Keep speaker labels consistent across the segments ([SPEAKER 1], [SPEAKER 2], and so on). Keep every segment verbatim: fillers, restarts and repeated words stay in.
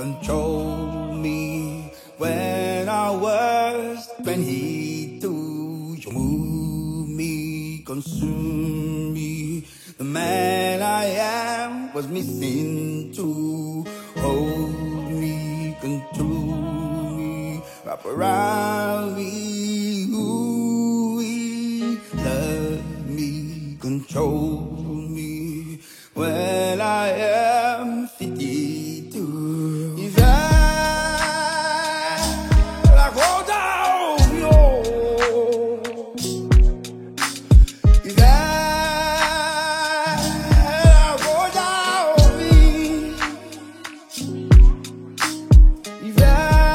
[SPEAKER 1] control me when I was when he do you move me, consume me. The man I am was missing to hold me, control me, wrap around me, ooh, love me, control me when I am fifty-two. If I like hold down yo, if I like hold down me, if I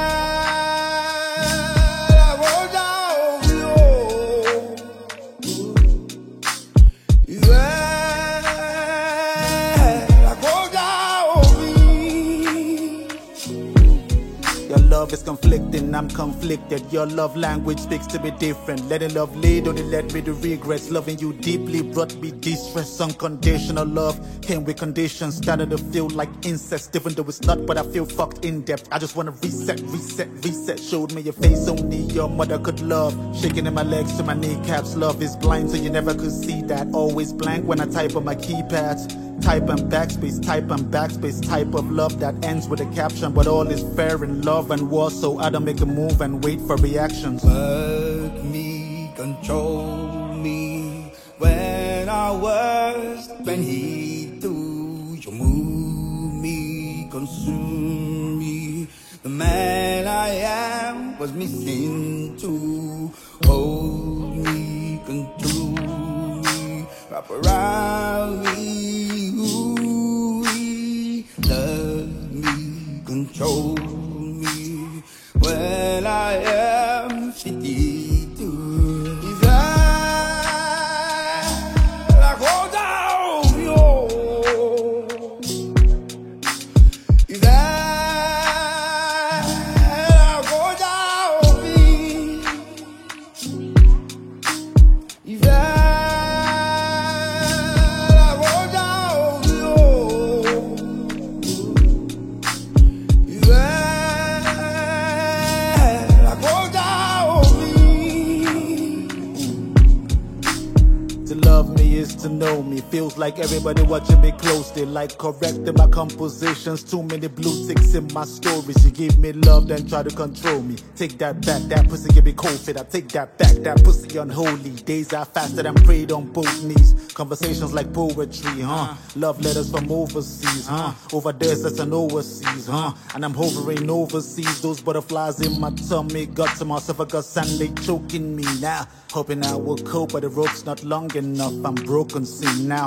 [SPEAKER 1] like hold down yo, if I
[SPEAKER 2] love is conflicting, I'm conflicted. Your love language speaks to me different. Letting love lead only led me to regrets. Loving you deeply brought me distress. Unconditional love came with conditions. Started to feel like incest, even though it's not, but I feel fucked in depth. I just wanna reset, reset, reset. Showed me your face only your mother could love. Shaking in my legs to my kneecaps. Love is blind, so you never could see that. Always blank when I type on my keypads. Type and backspace, type and backspace. Type of love that ends with a caption. But all is fair in love and war, so I don't make a move and wait for reactions.
[SPEAKER 1] Work me, control me when I was when he do you move me, consume me. The man I am was missing to hold me, control me, wrap around me, ooh, love me, control me when I am fifty-two. If I like hold down yo, if I like hold down me, if I like hold down yo, if I
[SPEAKER 2] to love me is to know me. Feels like everybody watching me closely. Like correcting my compositions. Too many blue ticks in my stories. You give me love, then try to control me. Take that back, that pussy give me cold feet. I take that back, that pussy unholy. Days I fasted and prayed on both knees. Conversations like poetry, huh? Love letters from overseas, huh? Over deserts and overseas, huh? And I'm hovering overseas. Those butterflies in my tummy got to my esophagus and they choking me now. Hoping I will cope, but the rope's not long enough. I'm broken, see now.